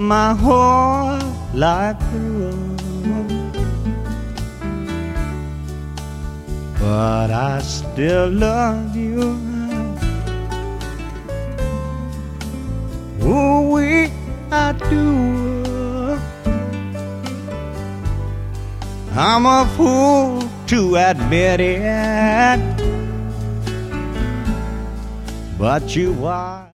my whole life through. But I still love you. Oh, I do. I'm a fool to admit it, but you are.